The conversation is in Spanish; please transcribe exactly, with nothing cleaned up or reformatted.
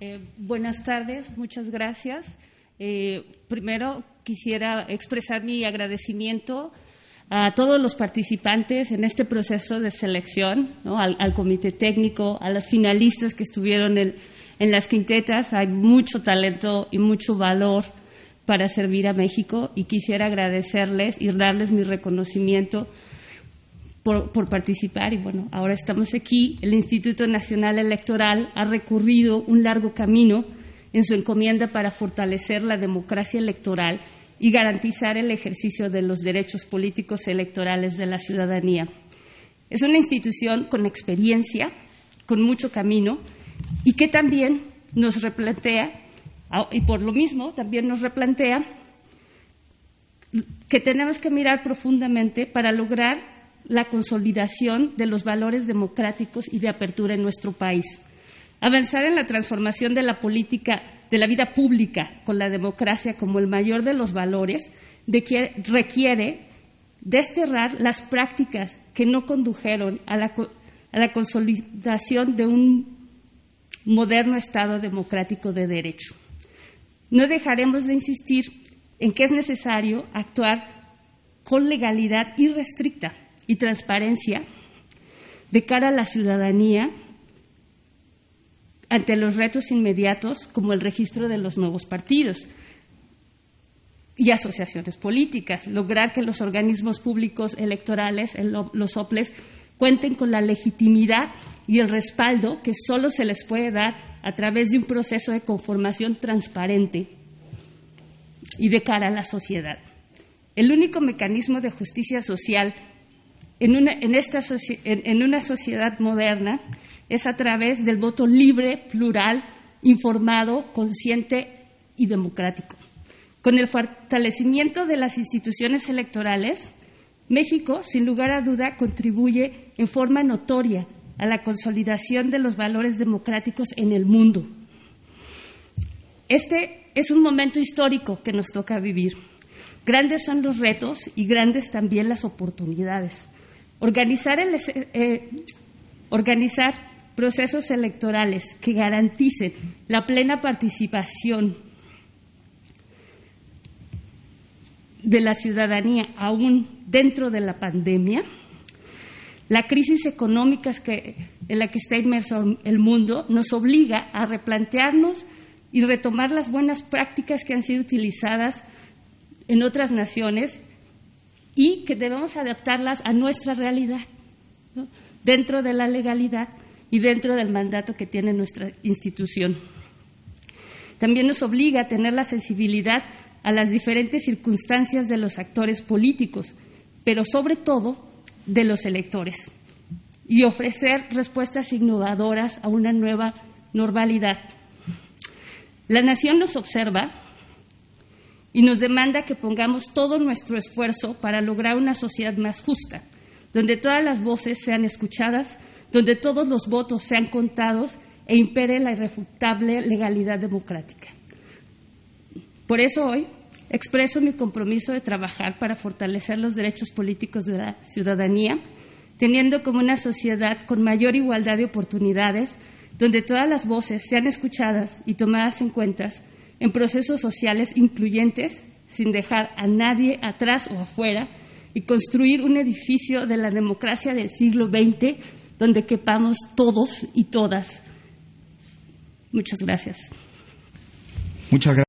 Eh, buenas tardes, muchas gracias. Eh, primero quisiera expresar mi agradecimiento a todos los participantes en este proceso de selección, ¿no? al, al comité técnico, a las finalistas que estuvieron en, en las quintetas. Hay mucho talento y mucho valor para servir a México y quisiera agradecerles y darles mi reconocimiento Por, por participar. Y bueno, ahora estamos aquí. El Instituto Nacional Electoral ha recorrido un largo camino en su encomienda para fortalecer la democracia electoral y garantizar el ejercicio de los derechos políticos electorales de la ciudadanía. Es una institución con experiencia, con mucho camino y que también nos replantea, y por lo mismo también nos replantea que tenemos que mirar profundamente para lograr la consolidación de los valores democráticos y de apertura en nuestro país. Avanzar en la transformación de la política, de la vida pública, con la democracia como el mayor de los valores, de que requiere desterrar las prácticas que no condujeron a la, a la consolidación de un moderno Estado democrático de derecho. No dejaremos de insistir en que es necesario actuar con legalidad irrestricta y transparencia de cara a la ciudadanía ante los retos inmediatos como el registro de los nuevos partidos y asociaciones políticas, lograr que los organismos públicos electorales, los O P L E S, cuenten con la legitimidad y el respaldo que solo se les puede dar a través de un proceso de conformación transparente y de cara a la sociedad. El único mecanismo de justicia social En una, en, esta, en, en una sociedad moderna es a través del voto libre, plural, informado, consciente y democrático. Con el fortalecimiento de las instituciones electorales, México, sin lugar a duda, contribuye en forma notoria a la consolidación de los valores democráticos en el mundo. Este es un momento histórico que nos toca vivir. Grandes son los retos y grandes también las oportunidades. Organizar, el, eh, organizar procesos electorales que garanticen la plena participación de la ciudadanía aún dentro de la pandemia, la crisis económica que, en la que está inmerso el mundo nos obliga a replantearnos y retomar las buenas prácticas que han sido utilizadas en otras naciones y que debemos adaptarlas a nuestra realidad, ¿no? Dentro de la legalidad y dentro del mandato que tiene nuestra institución. También nos obliga a tener la sensibilidad a las diferentes circunstancias de los actores políticos, pero sobre todo de los electores, y ofrecer respuestas innovadoras a una nueva normalidad. La nación nos observa y nos demanda que pongamos todo nuestro esfuerzo para lograr una sociedad más justa, donde todas las voces sean escuchadas, donde todos los votos sean contados e impere la irrefutable legalidad democrática. Por eso hoy expreso mi compromiso de trabajar para fortalecer los derechos políticos de la ciudadanía, teniendo como una sociedad con mayor igualdad de oportunidades, donde todas las voces sean escuchadas y tomadas en cuenta en procesos sociales incluyentes, sin dejar a nadie atrás o afuera, y construir un edificio de la democracia del siglo veinte donde quepamos todos y todas. Muchas gracias. Muchas gracias.